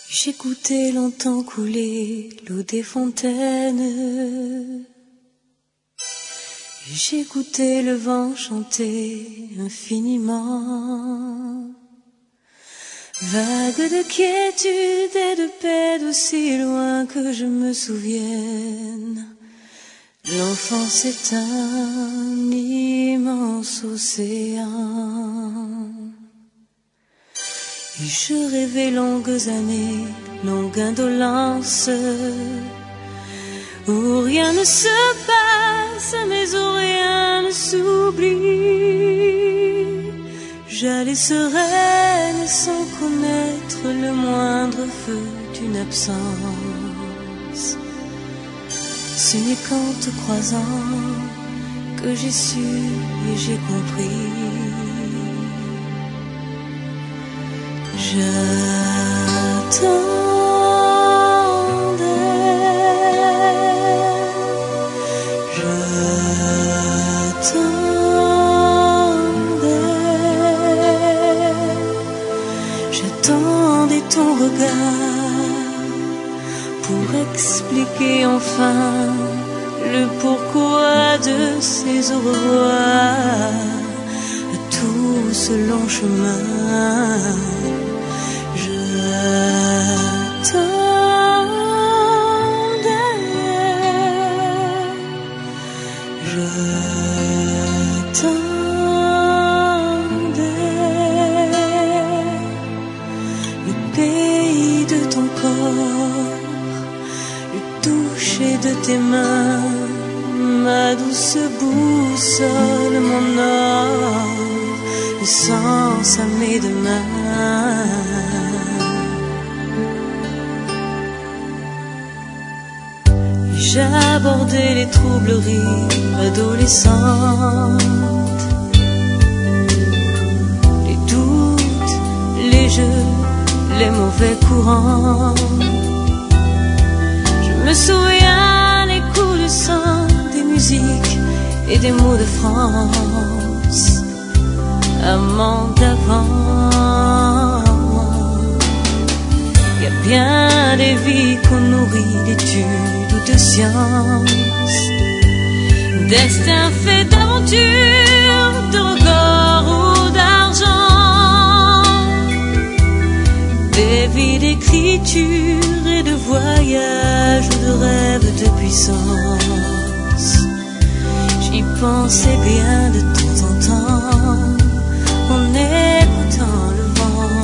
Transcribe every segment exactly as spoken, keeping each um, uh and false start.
J'écoutais longtemps couler l'eau des fontaines. J'écoutais le vent chanter infiniment. Vague de quiétude et de paix d'aussi loin que je me souvienne. L'enfance est un immense océan. Et je rêvais longues années, longue indolence, où rien ne se passe, mais où rien ne s'oublie. J'allais sereine sans connaître le moindre feu d'une absence. Ce n'est qu'en te croisant que j'ai su et j'ai compris. J'attendais, j'attendais, j'attendais ton regard pour expliquer enfin le pourquoi de ces au revoir, tout ce long chemin. Le pays de ton corps, le toucher de tes mains, ma douce boussole, mon or, le sens à mes deux mains. J'abordais les troubleries adolescentes, les doutes, les jeux, les mauvais courants. Je me souviens les coups de sang, des musiques et des mots de France, amants d'avant. Y a bien des vies qu'on nourrit d'études ou de sciences, destin fait d'aventure, de records ou d'argent, des vies d'écriture et de voyage ou de rêves de puissance. J'y pensais bien de temps en temps en écoutant le vent.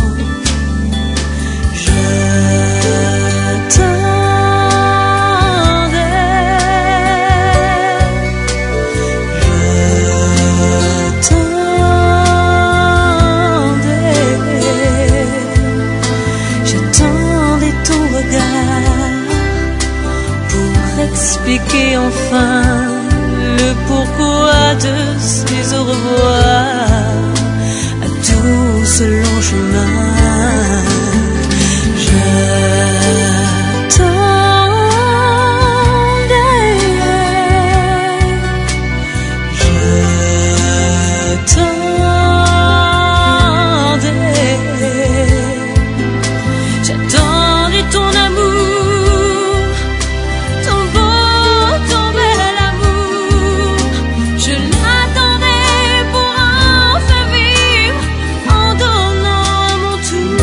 Expliquer enfin le pourquoi de ces au revoir, à tout ce long chemin. J'attendais, j'attendais ton amour, ton beau, ton bel amour. Je l'attendais pour enfin vivre en donnant mon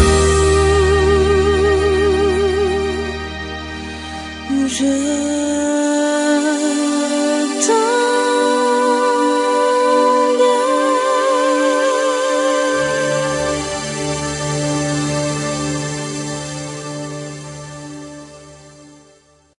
tout. Je